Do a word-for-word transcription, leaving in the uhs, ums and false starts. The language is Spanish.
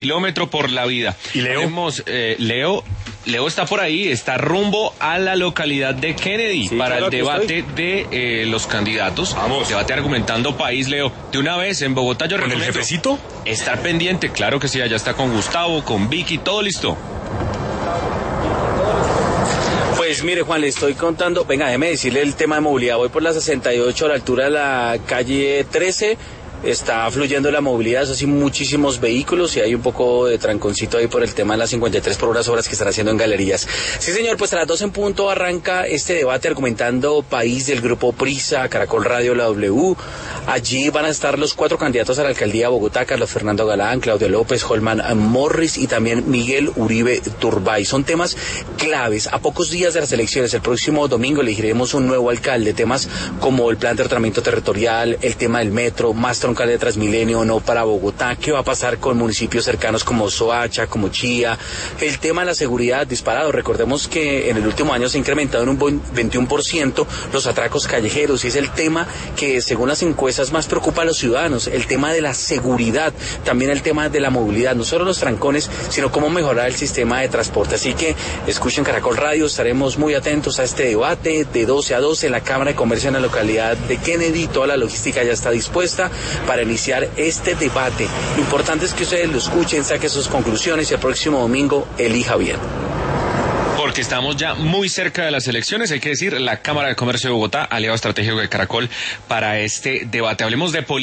kilómetro por la vida. ¿Y Leo? Tenemos, eh, Leo, Leo está por ahí, está rumbo a la localidad de Kennedy sí, para claro el debate estoy. de eh, los candidatos. Vamos. Debate argumentando país, Leo. De una vez, en Bogotá yo ¿Con recomiendo el jefecito? Estar pendiente, claro que sí, allá está con Gustavo, con Vicky, todo listo. Pues mire, Juan, le estoy contando, venga, déjeme decirle el tema de movilidad. Voy por la sesenta y ocho a la altura de la calle trece. Está fluyendo la movilidad, eso sí, muchísimos vehículos y hay un poco de tranconcito ahí por el tema de las cincuenta y tres por horas obras que están haciendo en galerías. Sí, señor, pues a las dos en punto arranca este debate argumentando país del grupo Prisa, Caracol Radio, la W. Allí van a estar los cuatro candidatos a la alcaldía de Bogotá, Carlos Fernando Galán, Claudio López, Holman Morris y también Miguel Uribe Turbay. Son temas claves. A pocos días de las elecciones, el próximo domingo elegiremos un nuevo alcalde. Temas como el plan de ordenamiento territorial, el tema del metro, más de Transmilenio no para Bogotá, qué va a pasar con municipios cercanos como Soacha, como Chía, el tema de la seguridad disparado. Recordemos que en el último año se ha incrementado en un veintiuno por ciento los atracos callejeros y es el tema que según las encuestas más preocupa a los ciudadanos, el tema de la seguridad, también el tema de la movilidad, no solo los trancones, sino cómo mejorar el sistema de transporte. Así que escuchen Caracol Radio, estaremos muy atentos a este debate de doce a doce en la Cámara de Comercio en la localidad de Kennedy, toda la logística ya está dispuesta para iniciar este debate. Lo importante es que ustedes lo escuchen, saquen sus conclusiones y el próximo domingo elija bien. Porque estamos ya muy cerca de las elecciones, hay que decir, la Cámara de Comercio de Bogotá, aliado estratégico de Caracol para este debate. Hablemos de política.